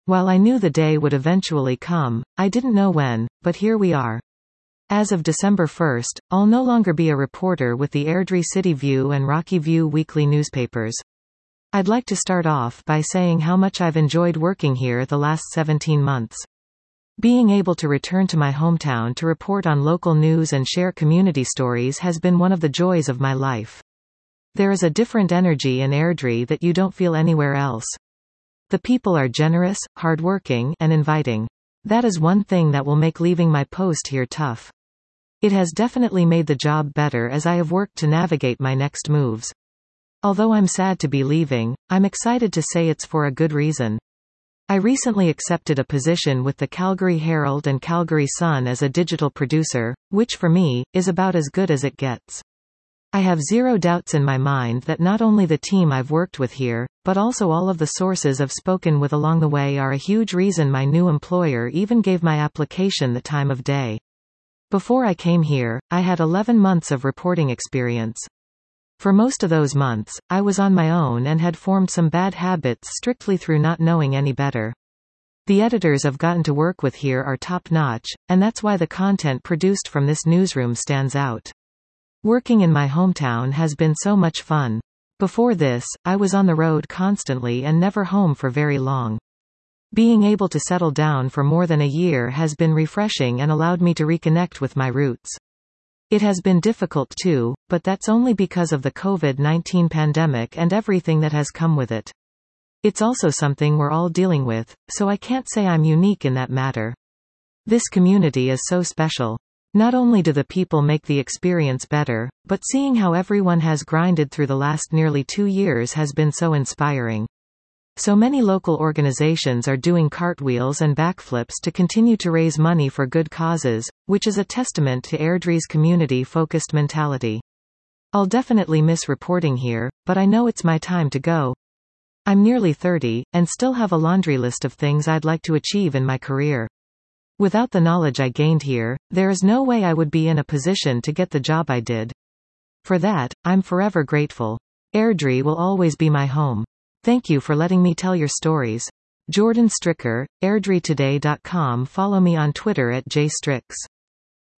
While I knew the day would eventually come, I didn't know when, but here we are. As of December 1st, I'll no longer be a reporter with the Airdrie City View and Rocky View weekly newspapers. I'd like to start off by saying how much I've enjoyed working here the last 17 months. Being able to return to my hometown to report on local news and share community stories has been one of the joys of my life. There is a different energy in Airdrie that you don't feel anywhere else. The people are generous, hardworking, and inviting. That is one thing that will make leaving my post here tough. It has definitely made the job better as I have worked to navigate my next moves. Although I'm sad to be leaving, I'm excited to say it's for a good reason. I recently accepted a position with the Calgary Herald and Calgary Sun as a digital producer, which for me, is about as good as it gets. I have zero doubts in my mind that not only the team I've worked with here, but also all of the sources I've spoken with along the way are a huge reason my new employer even gave my application the time of day. Before I came here, I had 11 months of reporting experience. For most of those months, I was on my own and had formed some bad habits strictly through not knowing any better. The editors I've gotten to work with here are top-notch, and that's why the content produced from this newsroom stands out. Working in my hometown has been so much fun. Before this, I was on the road constantly and never home for very long. Being able to settle down for more than a year has been refreshing and allowed me to reconnect with my roots. It has been difficult too, but that's only because of the COVID-19 pandemic and everything that has come with it. It's also something we're all dealing with, so I can't say I'm unique in that matter. This community is so special. Not only do the people make the experience better, but seeing how everyone has grinded through the last nearly 2 years has been so inspiring. So many local organizations are doing cartwheels and backflips to continue to raise money for good causes, which is a testament to Airdrie's community-focused mentality. I'll definitely miss reporting here, but I know it's my time to go. I'm nearly 30, and still have a laundry list of things I'd like to achieve in my career. Without the knowledge I gained here, there is no way I would be in a position to get the job I did. For that, I'm forever grateful. Airdrie will always be my home. Thank you for letting me tell your stories. Jordan Stricker, AirdrieToday.com. Follow me on Twitter at jstricks.